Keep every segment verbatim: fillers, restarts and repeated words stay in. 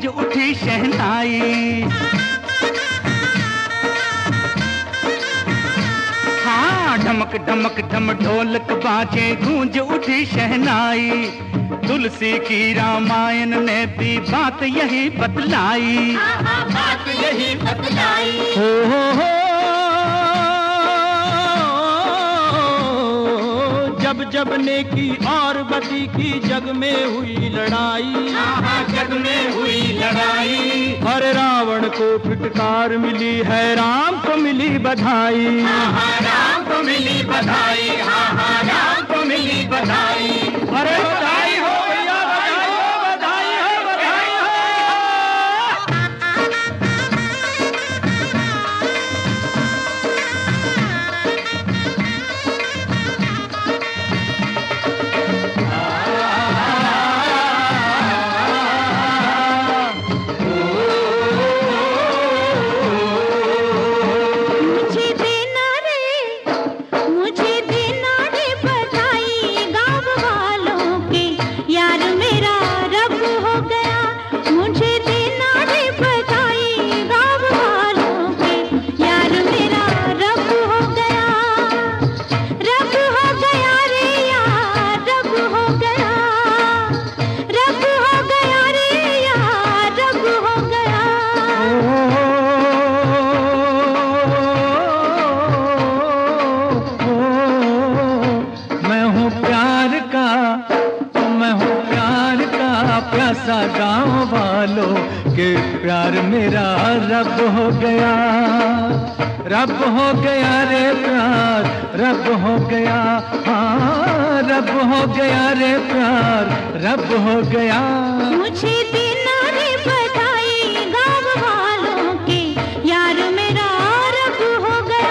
गूंज उठी शहनाई। हाँ ढमक ढमक ढम ढोलक बाजे गूंज उठी शहनाई। तुलसी की रामायण ने भी बात यही बतलाई। बात यही बतलाई। हो हो हो जब जब नेकी और बदी की जग में हुई लड़ाई। जग में हुई लड़ाई। अरे रावण को फिटकार मिली है, राम को मिली बधाई। राम को मिली बधाई। हाँ हाँ राम को मिली बधाई। अरे बधाई हो भैया, बधाई हो, बधाई हो, बधाई हो। प्यासा गाँव वालों के प्यार मेरा रब हो गया। रब हो गया रे प्यार, रब हो गया। हाँ रब हो गया रे प्यार, रब हो गया। मुझे देना रे बधाई गाँव वालों के, यार मेरा रब हो गया।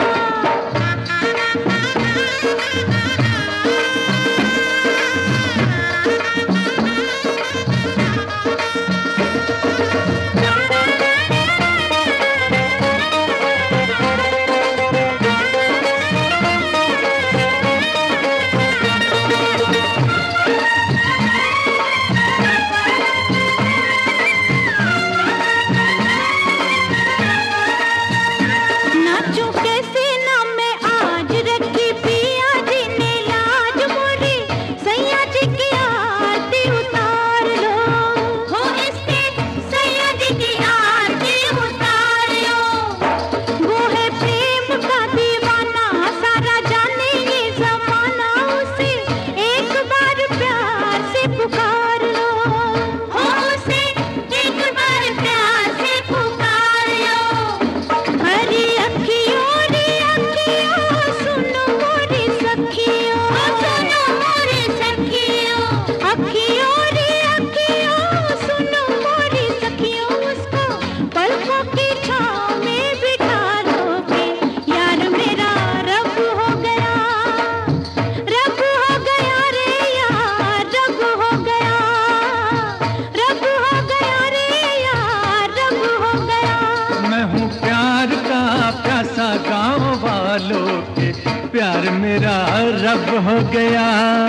गाँव वालों के प्यार मेरा रब हो गया।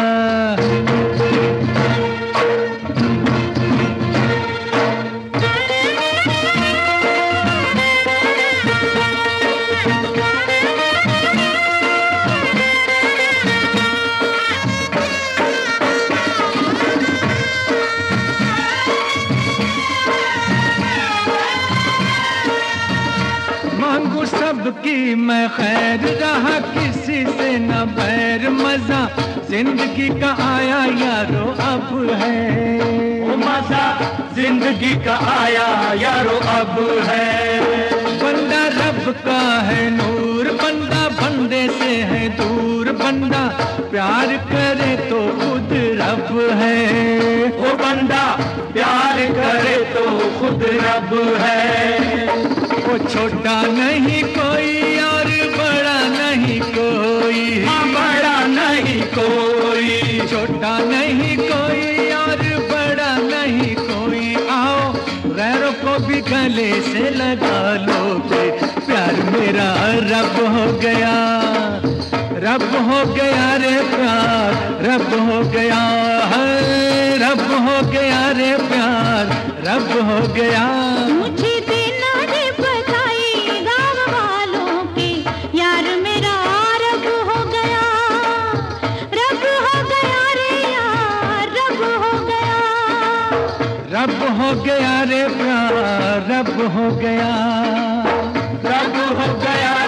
मांगू सबकी मैं खैर, रहा किसी से न बैर, मजा जिंदगी का आया यारो अब है। ओ मजा जिंदगी का आया यारो अब है। बंदा रब का है नूर, बंदा बंदे से है दूर, बंदा प्यार करे तो खुद रब है। ओ बंदा प्यार करे तो खुद रब है। वो छोटा नहीं कोई और बड़ा नहीं कोई, बड़ा नहीं कोई, छोटा नहीं कोई और बड़ा नहीं कोई। आओ गैरों को भी गले से लगा लो, प्यार मेरा रब हो गया। रब हो गया रे प्यार, रब हो गया है, रब हो गया रे प्यार, रब हो गया। मुझे देना रे बधाई गाँव वालों के, यार मेरा रब हो गया, रब हो गया रे यार, रब हो गया। रब हो गया रे प्यार, रब हो गया, रब हो गया